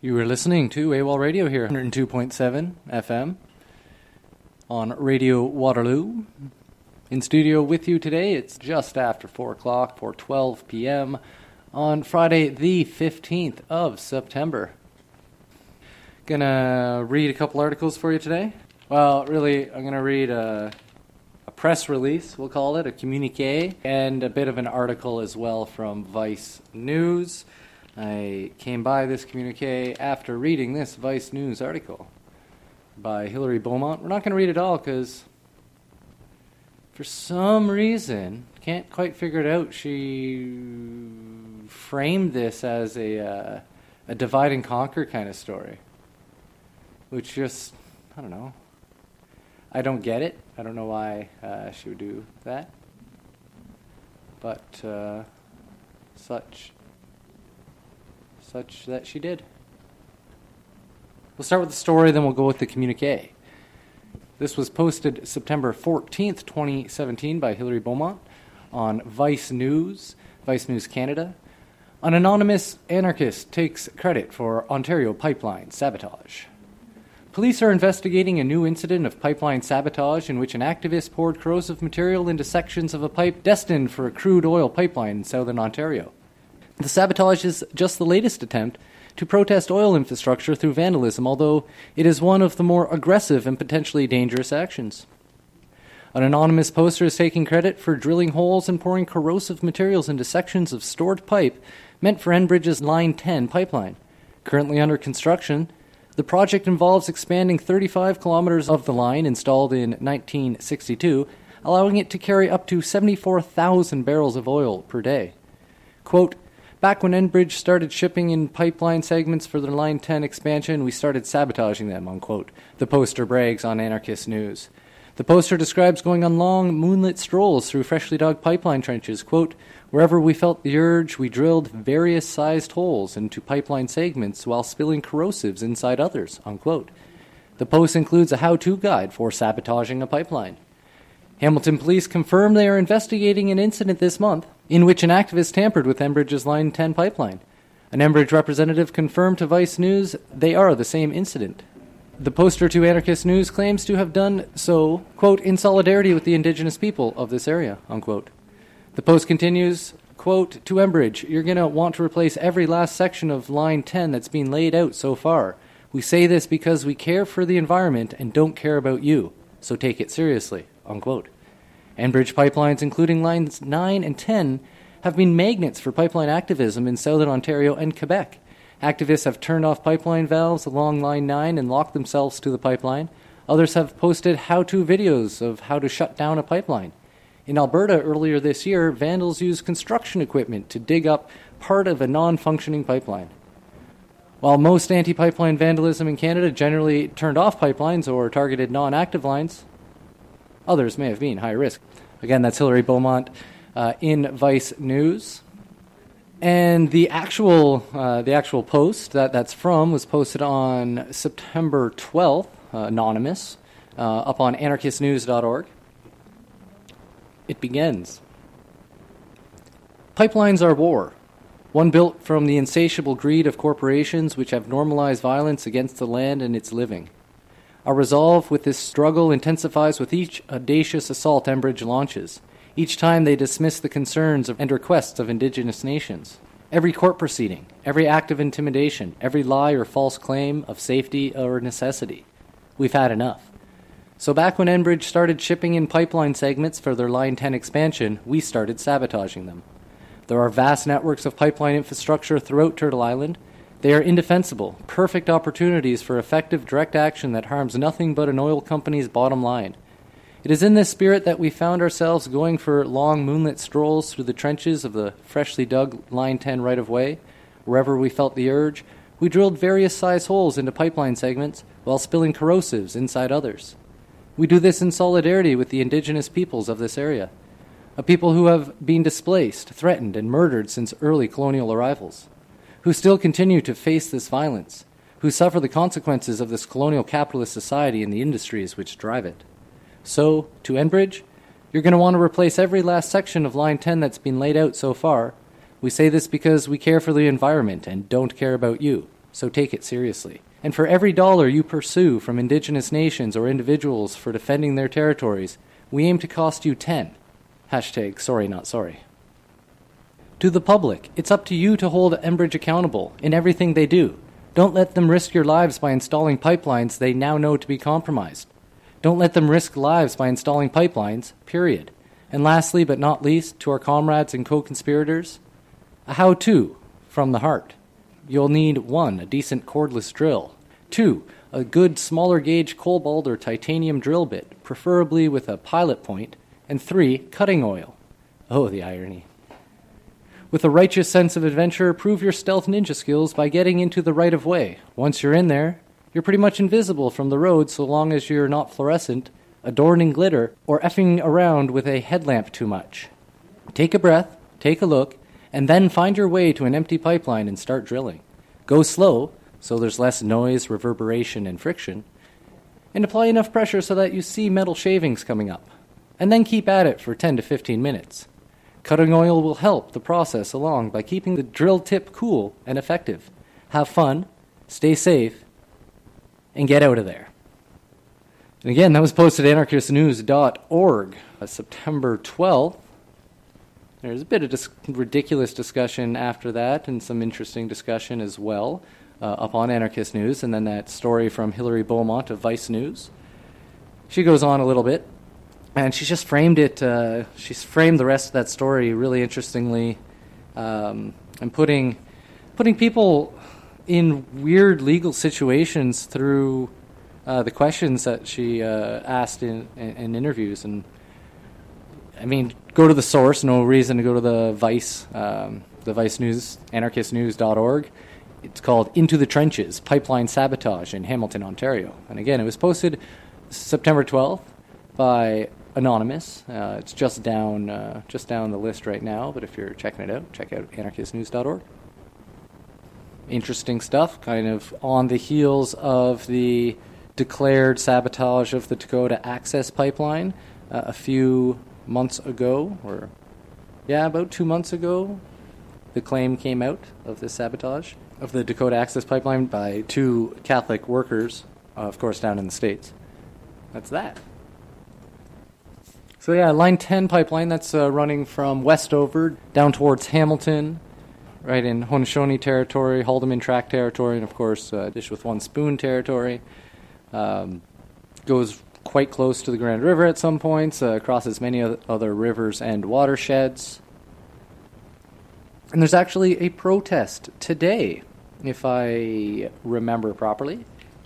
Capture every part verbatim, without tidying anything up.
You were listening to AWOL Radio here, one oh two point seven F M on Radio Waterloo. In studio with you today, it's just after four o'clock, four twelve p.m. on Friday the fifteenth of September. Gonna read a couple articles for you today. Well, really, I'm gonna read a, a press release, we'll call it, a communique, and a bit of an article as well from Vice News. I came by this communique after reading this Vice News article by Hilary Beaumont. We're not going to read it all because for some reason, can't quite figure it out, she framed this as a, uh, a divide and conquer kind of story, which just, I don't know. I don't get it. I don't know why uh, she would do that. But uh, such... such that she did. We'll start with the story, then we'll go with the communique. This was posted September fourteenth, twenty seventeen by Hilary Beaumont on Vice News, Vice News Canada. An anonymous anarchist takes credit for Ontario pipeline sabotage. Police are investigating a new incident of pipeline sabotage in which an activist poured corrosive material into sections of a pipe destined for a crude oil pipeline in southern Ontario. The sabotage is just the latest attempt to protest oil infrastructure through vandalism, although it is one of the more aggressive and potentially dangerous actions. An anonymous poster is taking credit for drilling holes and pouring corrosive materials into sections of stored pipe meant for Enbridge's Line ten pipeline. Currently under construction, the project involves expanding thirty-five kilometers of the line installed in nineteen sixty-two, allowing it to carry up to seventy-four thousand barrels of oil per day. Quote, back when Enbridge started shipping in pipeline segments for their Line ten expansion, we started sabotaging them, unquote. The poster brags on Anarchist News. The poster describes going on long, moonlit strolls through freshly dug pipeline trenches. Quote, wherever we felt the urge, we drilled various sized holes into pipeline segments while spilling corrosives inside others, unquote. The post includes a how-to guide for sabotaging a pipeline. Hamilton police confirm they are investigating an incident this month in which an activist tampered with Enbridge's Line ten pipeline. An Enbridge representative confirmed to Vice News they are the same incident. The poster to Anarchist News claims to have done so, quote, in solidarity with the Indigenous people of this area, unquote. The post continues, quote, to Enbridge, you're going to want to replace every last section of Line ten that's been laid out so far. We say this because we care for the environment and don't care about you, so take it seriously, unquote. Enbridge pipelines, including Lines nine and ten, have been magnets for pipeline activism in southern Ontario and Quebec. Activists have turned off pipeline valves along Line nine and locked themselves to the pipeline. Others have posted how-to videos of how to shut down a pipeline. In Alberta earlier this year, vandals used construction equipment to dig up part of a non-functioning pipeline. While most anti-pipeline vandalism in Canada generally turned off pipelines or targeted non-active lines, others may have been high risk. Again, that's Hilary Beaumont uh, in Vice News. And the actual uh, the actual post that that's from was posted on September twelfth, uh, anonymous, uh, up on anarchist news dot org. It begins. Pipelines are war, one built from the insatiable greed of corporations which have normalized violence against the land and its living. Our resolve with this struggle intensifies with each audacious assault Enbridge launches, each time they dismiss the concerns and requests of Indigenous nations. Every court proceeding, every act of intimidation, every lie or false claim of safety or necessity. We've had enough. So back when Enbridge started shipping in pipeline segments for their Line ten expansion, we started sabotaging them. There are vast networks of pipeline infrastructure throughout Turtle Island. They are indefensible, perfect opportunities for effective direct action that harms nothing but an oil company's bottom line. It is in this spirit that we found ourselves going for long moonlit strolls through the trenches of the freshly dug Line ten right-of-way. Wherever we felt the urge, we drilled various size holes into pipeline segments while spilling corrosives inside others. We do this in solidarity with the Indigenous peoples of this area, a people who have been displaced, threatened, and murdered since early colonial arrivals, who still continue to face this violence, who suffer the consequences of this colonial capitalist society and the industries which drive it. So, to Enbridge, you're going to want to replace every last section of Line ten that's been laid out so far. We say this because we care for the environment and don't care about you. so take it seriously. And for every dollar you pursue from Indigenous nations or individuals for defending their territories, we aim to cost you ten. Hashtag sorry not sorry. To the public, it's up to you to hold Enbridge accountable in everything they do. Don't let them risk your lives by installing pipelines they now know to be compromised. Don't let them risk lives by installing pipelines, period. And lastly, but not least, to our comrades and co-conspirators, a how-to from the heart. You'll need one, a decent cordless drill. Two, a good smaller gauge cobalt or titanium drill bit, preferably with a pilot point. And three, cutting oil. Oh, the irony. With a righteous sense of adventure, prove your stealth ninja skills by getting into the right-of-way. Once you're in there, you're pretty much invisible from the road so long as you're not fluorescent, adorned in glitter, or effing around with a headlamp too much. Take a breath, take a look, and then find your way to an empty pipeline and start drilling. Go slow, so there's less noise, reverberation, and friction, and apply enough pressure so that you see metal shavings coming up. And then keep at it for ten to fifteen minutes. Cutting oil will help the process along by keeping the drill tip cool and effective. Have fun, stay safe, and get out of there. And again, that was posted at anarchist news dot org, uh, September twelfth. There's a bit of dis- ridiculous discussion after that, and some interesting discussion as well, uh, up on Anarchist News, and then that story from Hilary Beaumont of Vice News. She goes on a little bit, and she's just framed it, uh, she's framed the rest of that story really interestingly, um, and putting putting people in weird legal situations through uh, the questions that she uh, asked in, in, in interviews. And I mean, go to the source. No reason to go to the Vice, um, the Vice News, anarchist news dot org. It's called Into the Trenches, Pipeline Sabotage in Hamilton, Ontario. And again, it was posted September twelfth by Anonymous. Uh, it's just down, uh, just down the list right now. But if you're checking it out, check out anarchist news dot org. Interesting stuff, kind of on the heels of the declared sabotage of the Dakota Access Pipeline uh, a few months ago, or yeah, about two months ago, the claim came out of this sabotage of the Dakota Access Pipeline by two Catholic workers, uh, of course, down in the States. That's that. So yeah, Line ten pipeline, that's uh, running from Westover down towards Hamilton, right in Haudenosaunee territory, Haldeman Tract territory, and of course, uh, Dish with One Spoon territory. Um, goes quite close to the Grand River at some points, uh, crosses many other rivers and watersheds. And there's actually a protest today, if I remember properly.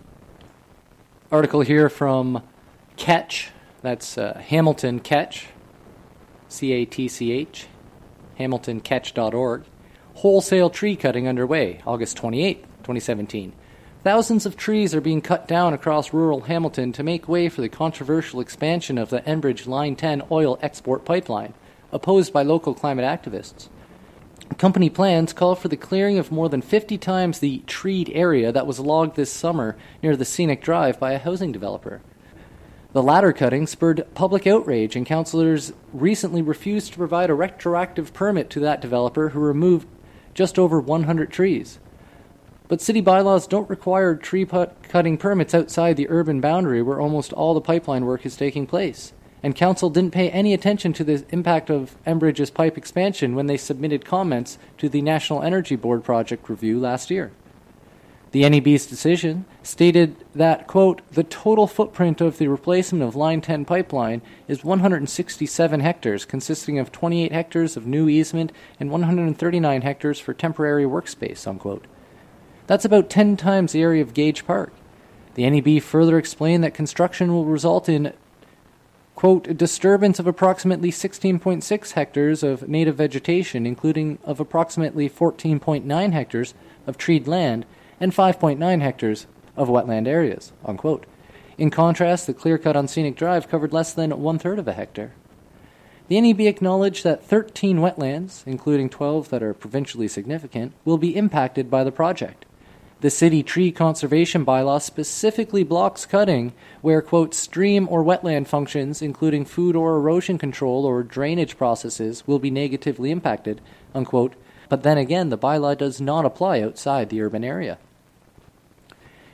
Article here from Catch, that's uh, Hamilton Catch, C A T C H, hamilton catch dot org. Wholesale tree cutting underway, August twenty-eighth, twenty seventeen. Thousands of trees are being cut down across rural Hamilton to make way for the controversial expansion of the Enbridge Line ten oil export pipeline, opposed by local climate activists. Company plans call for the clearing of more than fifty times the treed area that was logged this summer near the Scenic Drive by a housing developer. The latter cutting spurred public outrage, and councillors recently refused to provide a retroactive permit to that developer who removed just over one hundred trees. But city bylaws don't require tree put- cutting permits outside the urban boundary where almost all the pipeline work is taking place. And council didn't pay any attention to the impact of Enbridge's pipe expansion when they submitted comments to the National Energy Board project review last year. The N E B's decision stated that, quote, the total footprint of the replacement of Line ten pipeline is one hundred sixty-seven hectares, consisting of twenty-eight hectares of new easement and one hundred thirty-nine hectares for temporary workspace, unquote. That's about ten times the area of Gage Park. The N E B further explained that construction will result in, quote, disturbance of approximately sixteen point six hectares of native vegetation, including of approximately fourteen point nine hectares of treed land and five point nine hectares of wetland areas, unquote. In contrast, the clear cut on Scenic Drive covered less than one-third of a hectare. The N E B acknowledged that thirteen wetlands, including twelve that are provincially significant, will be impacted by the project. The city tree conservation bylaw specifically blocks cutting where, quote, stream or wetland functions, including food or erosion control or drainage processes, will be negatively impacted, unquote. But then again, the bylaw does not apply outside the urban area.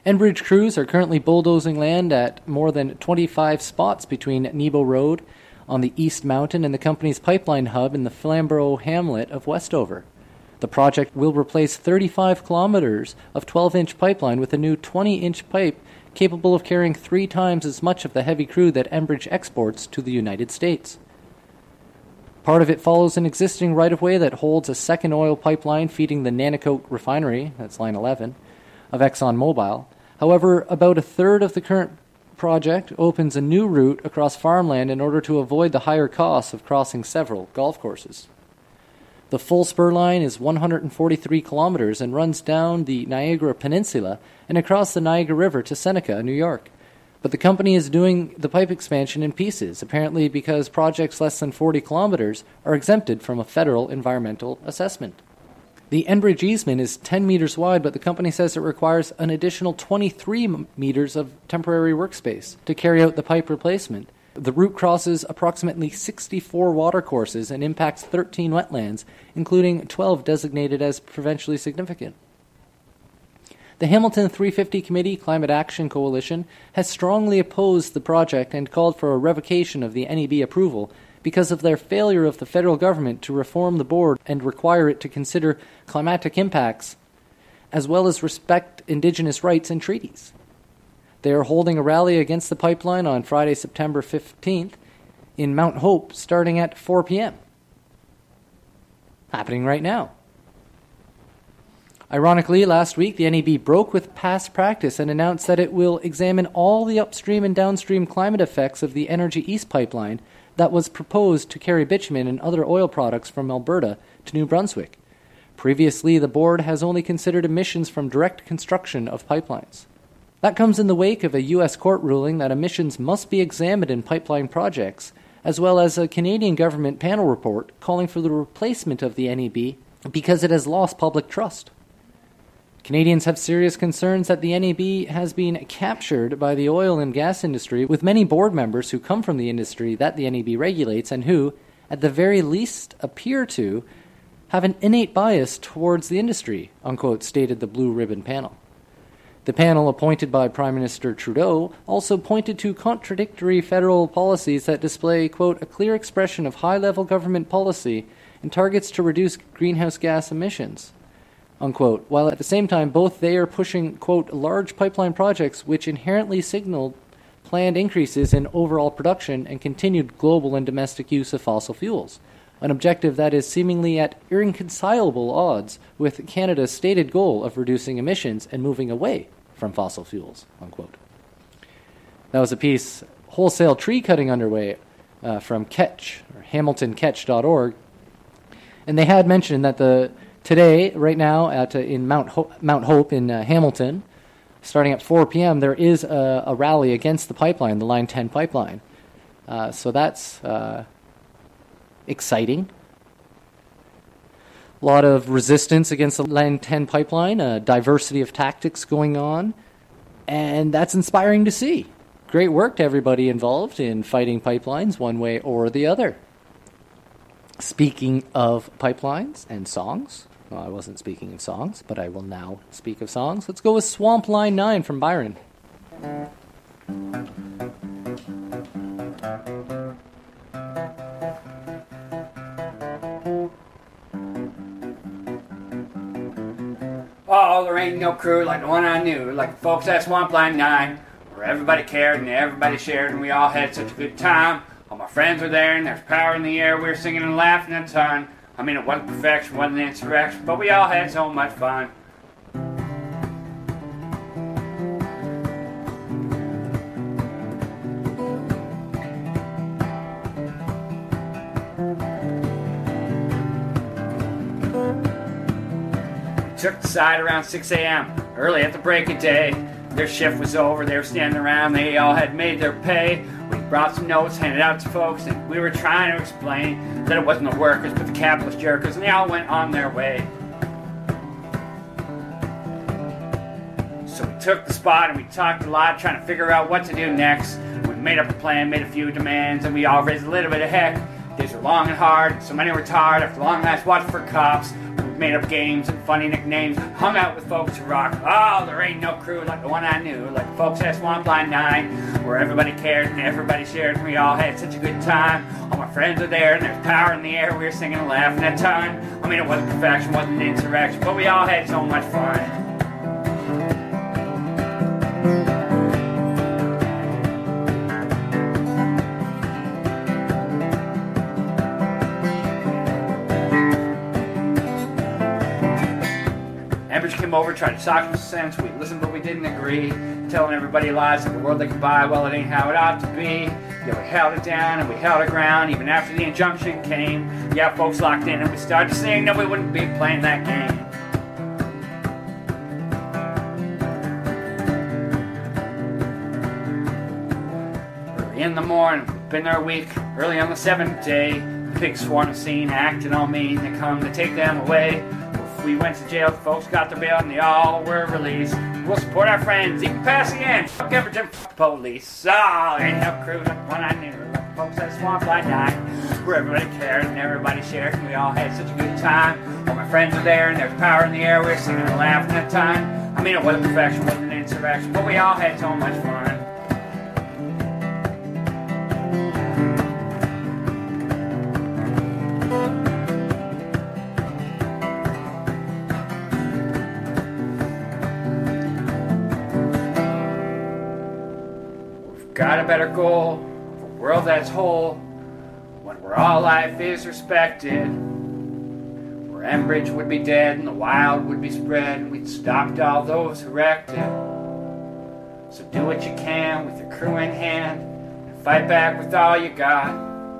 Enbridge crews are currently bulldozing land at more than twenty-five spots between Nebo Road on the East Mountain and the company's pipeline hub in the Flamborough hamlet of Westover. The project will replace thirty-five kilometers of twelve-inch pipeline with a new twenty-inch pipe capable of carrying three times as much of the heavy crude that Enbridge exports to the United States. Part of it follows an existing right-of-way that holds a second oil pipeline feeding the Nanticoke refinery, that's line eleven, of ExxonMobil. However, about a third of the current project opens a new route across farmland in order to avoid the higher costs of crossing several golf courses. The full spur line is one hundred forty-three kilometers and runs down the Niagara Peninsula and across the Niagara River to Seneca, New York. But the company is doing the pipe expansion in pieces, apparently because projects less than forty kilometers are exempted from a federal environmental assessment. The Enbridge easement is ten meters wide, but the company says it requires an additional twenty-three m- meters of temporary workspace to carry out the pipe replacement. The route crosses approximately sixty-four watercourses and impacts thirteen wetlands, including twelve designated as provincially significant. The Hamilton three fifty Committee Climate Action Coalition has strongly opposed the project and called for a revocation of the N E B approval because of their failure of the federal government to reform the board and require it to consider climatic impacts as well as respect Indigenous rights and treaties. They are holding a rally against the pipeline on Friday, September fifteenth in Mount Hope starting at four p.m. Happening right now. Ironically, last week, the N E B broke with past practice and announced that it will examine all the upstream and downstream climate effects of the Energy East pipeline that was proposed to carry bitumen and other oil products from Alberta to New Brunswick. Previously, the board has only considered emissions from direct construction of pipelines. That comes in the wake of a U S court ruling that emissions must be examined in pipeline projects, as well as a Canadian government panel report calling for the replacement of the N E B because it has lost public trust. Canadians have serious concerns that the N E B has been captured by the oil and gas industry, with many board members who come from the industry that the N E B regulates and who, at the very least, appear to have an innate bias towards the industry, unquote, stated the Blue Ribbon panel. The panel, appointed by Prime Minister Trudeau, also pointed to contradictory federal policies that display, quote, a clear expression of high-level government policy and targets to reduce greenhouse gas emissions, unquote, while at the same time both they are pushing, quote, large pipeline projects which inherently signal planned increases in overall production and continued global and domestic use of fossil fuels, an objective that is seemingly at irreconcilable odds with Canada's stated goal of reducing emissions and moving away from fossil fuels, unquote. That was a piece, wholesale tree cutting underway uh, from Ketch, or hamilton ketch dot org, and they had mentioned that the Today, right now, at uh, in Mount Ho- Mount Hope in uh, Hamilton, starting at four p.m., there is a, a rally against the pipeline, the Line ten pipeline. Uh, so that's uh, exciting. A lot of resistance against the Line ten pipeline, a diversity of tactics going on, and that's inspiring to see. Great work to everybody involved in fighting pipelines one way or the other. Speaking of pipelines and songs, well, I wasn't speaking of songs, but I will now speak of songs. Let's go with Swamp Line nine from Byron. Oh, there ain't no crew like the one I knew, like the folks at Swamp Line nine, where everybody cared and everybody shared and we all had such a good time. All my friends were there and there's power in the air, we were singing and laughing a ton. I mean, it wasn't perfection, wasn't an insurrection, but we all had so much fun. Took the side around six a.m., early at the break of day. Their shift was over, they were standing around, they all had made their pay. We brought some notes, handed out to folks, and we were trying to explain that it wasn't the workers, but the capitalist jerkers, and they all went on their way. So we took the spot and we talked a lot, trying to figure out what to do next. We made up a plan, made a few demands, and we all raised a little bit of heck. Days were long and hard, so many were tired after long nights watching for cops. We made up games and funny nicknames, hung out with folks who rock. Oh, there ain't no crew like the one I knew, like the folks at Swampline nine, where everybody cared and everybody shared and we all had such a good time. All my friends are there and there's power in the air, we were singing and laughing a ton. I mean, it wasn't perfection, wasn't insurrection, but we all had so much fun. Ambridge came over, tried to talk us sense. We listened, but we didn't agree. Telling everybody lies of the world they can buy. Well, it ain't how it ought to be. Yeah, we held it down and we held our ground, even after the injunction came. Yeah, folks locked in and we started to sing. No, we wouldn't be playing that game. Early in the morning, been there a week. Early on the seventh day, the pigs swarmed the scene, acting all mean. They come to take them away. We went to jail, the folks got their bail, and they all were released. We'll support our friends, even pass again. Fuck Ambridge and fuck the police. Oh, ain't no crew like the one I knew, like the folks at Swampline nine, where everybody cared and everybody shared, and we all had such a good time. All my friends were there, and there's power in the air. We were singing and laughing at time. I mean, it wasn't perfection, wasn't an insurrection, but we all had so much fun. Got a better goal, a world that's whole, one where all life is respected, where Ambridge would be dead and the wild would be spread, and we'd stopped all those who wrecked it. So do what you can with your crew in hand, and fight back with all you got.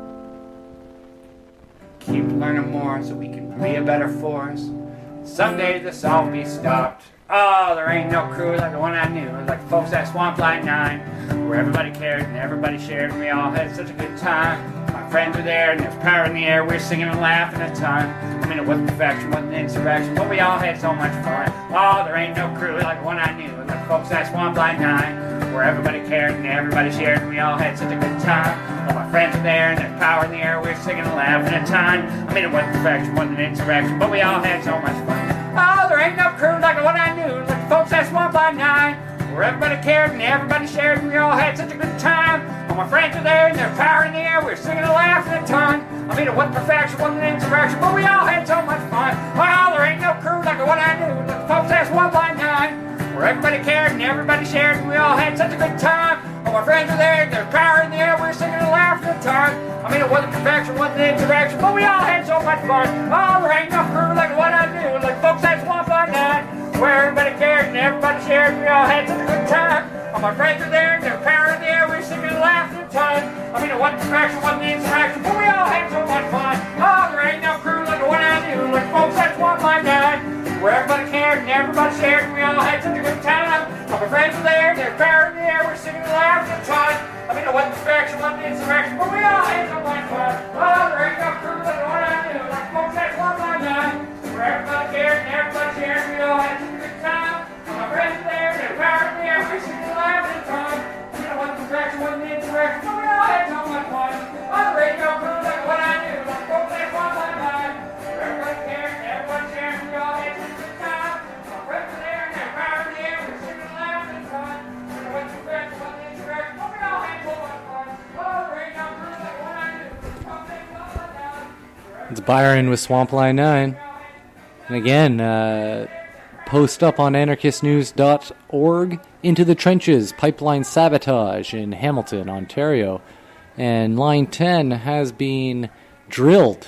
Keep learning more so we can be a better force. Someday this all be stopped. Oh, there ain't no crew like the one I knew, like the folks at Swampline nine, where everybody cared and everybody shared, and we all had such a good time. My friends were there and there's power in the air, we were singing and laughing a ton. I mean, it wasn't perfection, wasn't insurrection, but we all had so much fun. Oh, there ain't no crew like the one I knew, like the folks at Swampline nine, where everybody cared and everybody shared, and we all had such a good time. All my friends were there and there's power in the air, we were singing and laughing a ton. I mean, it wasn't perfection, wasn't insurrection, but we all had so much fun. Oh, there ain't no crew like the one I knew, like the folks at Swampline nine, where everybody cared and everybody shared, and we all had such a good time. All my friends were there and there's power in the air, we were singing and laughing a ton. I mean, it wasn't perfection, wasn't insurrection, but we all had so much fun. Oh, there ain't no crew like the one I knew, like the folks at Swampline nine, where everybody cared and everybody shared, and we all had such a good time. All my friends were there and there's power in the air, we were singing and laughing a ton. I mean, it wasn't perfection, wasn't insurrection, but we all had so much fun. Oh, there ain't no crew like the one I knew, like folks at Swampline nine, where everybody cared and everybody shared, and we all had such a good time. All my friends were there and there's power in the air, we were singing and laughing a ton. I mean, it wasn't perfection, wasn't insurrection, but we all had so much fun. Oh, there ain't no crew like the one I knew, like folks at Swampline nine, where everybody cared and everybody shared, and we all had such a good time. All my friends were there and there's power in the air, we were singing and laughing a ton. I mean, it wasn't perfection, wasn't insurrection, but we all had so much fun. Oh, there ain't no crew like the one I knew, like folks at Swampline nine, where everybody cared and everybody shared, and we all had such a good time. All my friends were there and there's power in the air, we were singing and laughing a ton. I mean, it wasn't perfection, wasn't insurrection, but we all had so much fun. Oh, there ain't no crew like the one I knew, like folks at Swampline nine, where everybody cared and everybody shared, and we all had such a good time. All my friends were there and there's power in the air, we were singing and laughing a ton. It wasn't perfection, wasn't insurrection, but we all had so much fun. Oh, there ain't no crew like the one I knew, like folks at Swampline nine. It's Byron with Swampline nine. And again, uh, post up on anarchist news dot org, Into the Trenches, pipeline sabotage in Hamilton, Ontario. And Line ten has been drilled.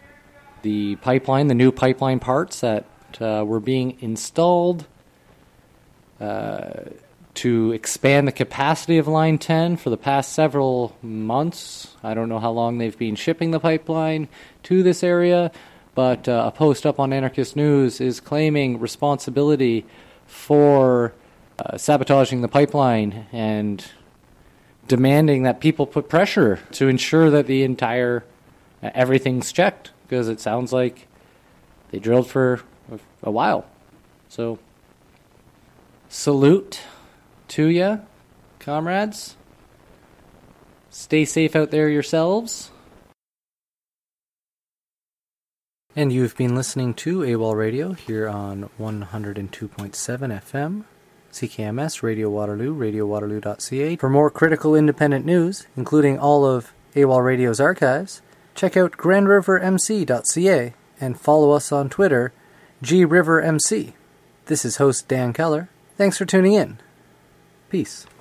The pipeline, the new pipeline parts that uh, were being installed uh, to expand the capacity of Line ten for the past several months. I don't know how long they've been shipping the pipeline to this area, but uh, a post up on Anarchist News is claiming responsibility for uh, sabotaging the pipeline and demanding that people put pressure to ensure that the entire, uh, everything's checked, because it sounds like they drilled for a, a while. So, salute to ya, comrades. Stay safe out there yourselves. And you've been listening to AWOL Radio here on one hundred two point seven F M, C K M S, Radio Waterloo, radio waterloo dot c a. For more critical independent news, including all of AWOL Radio's archives, check out grand river m c dot c a and follow us on Twitter, g river m c. This is host Dan Keller. Thanks for tuning in. Peace.